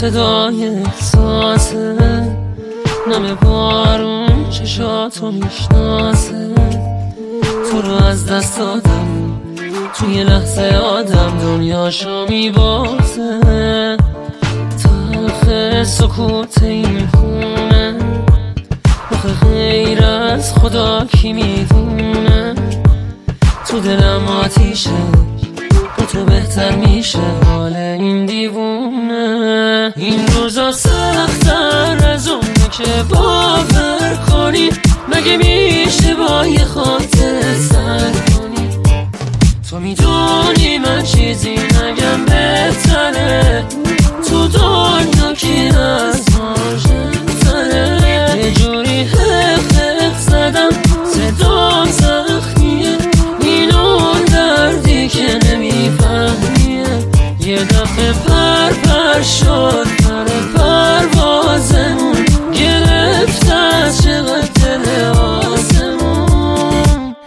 صدای احساسه، نم بارون چشاتو میشناسه. تو رو از دست دادم، توی لحظه آدم دنیاشو میبازه. تلخ سکوت این خونه، آخه غیر از خدا کی میدونه. تو دلم آتیشه، با تو بهتر میشه حال این دیوونه. این روزا سخت‌تر از اونه که باور کنی، مگه میشه با یه خاطر سر کنی؟ تو میدونی من چیزی نگم بهتره، تو دنیا کی از ما ژنتره. یه جوری حق زدم صدام زخمیه، این اون دردی که نمیفهمیه. یه دفعه پر شد پر پروازمون، گرفت از چقدر دل آسمون.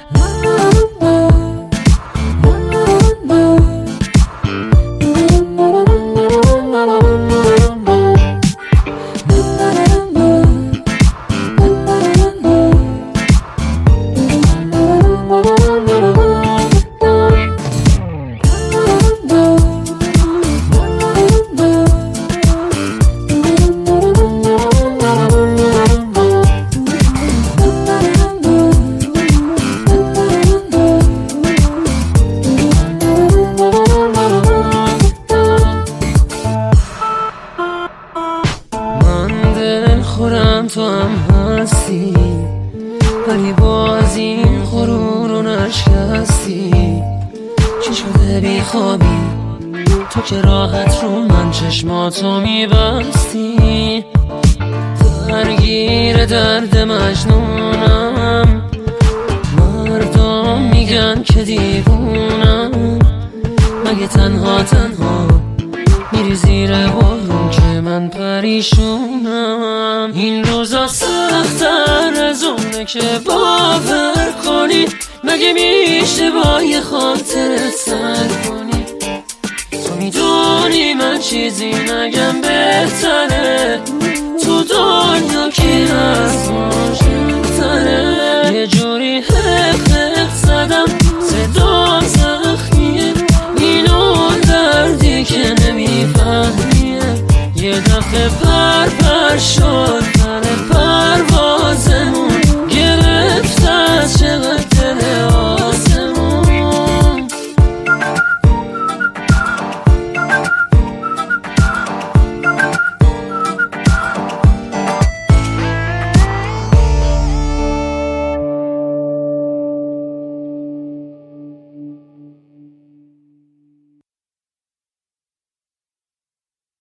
خورم تو هم هستی، ولی باز این غرور رو نشکستی. چی شده بی خوابی تو که راحت رو من چشماتو میبستی؟ درگیر درد مجنونم، مردم میگن که دیوونم. مگه تنها میری زیر بارون که من پریشونم؟ این روزا سخت‌تر از اونه که باور کنی، مگه میشه با یه خاطر سر کنی؟ تو میدونی من چیزی نگم بهتره، تو دنیا کی از ما ژنتره. یه جوری حق زدم صدام زخمیه، این اون دردی که نمیفهمیه. یه دفعه پر شد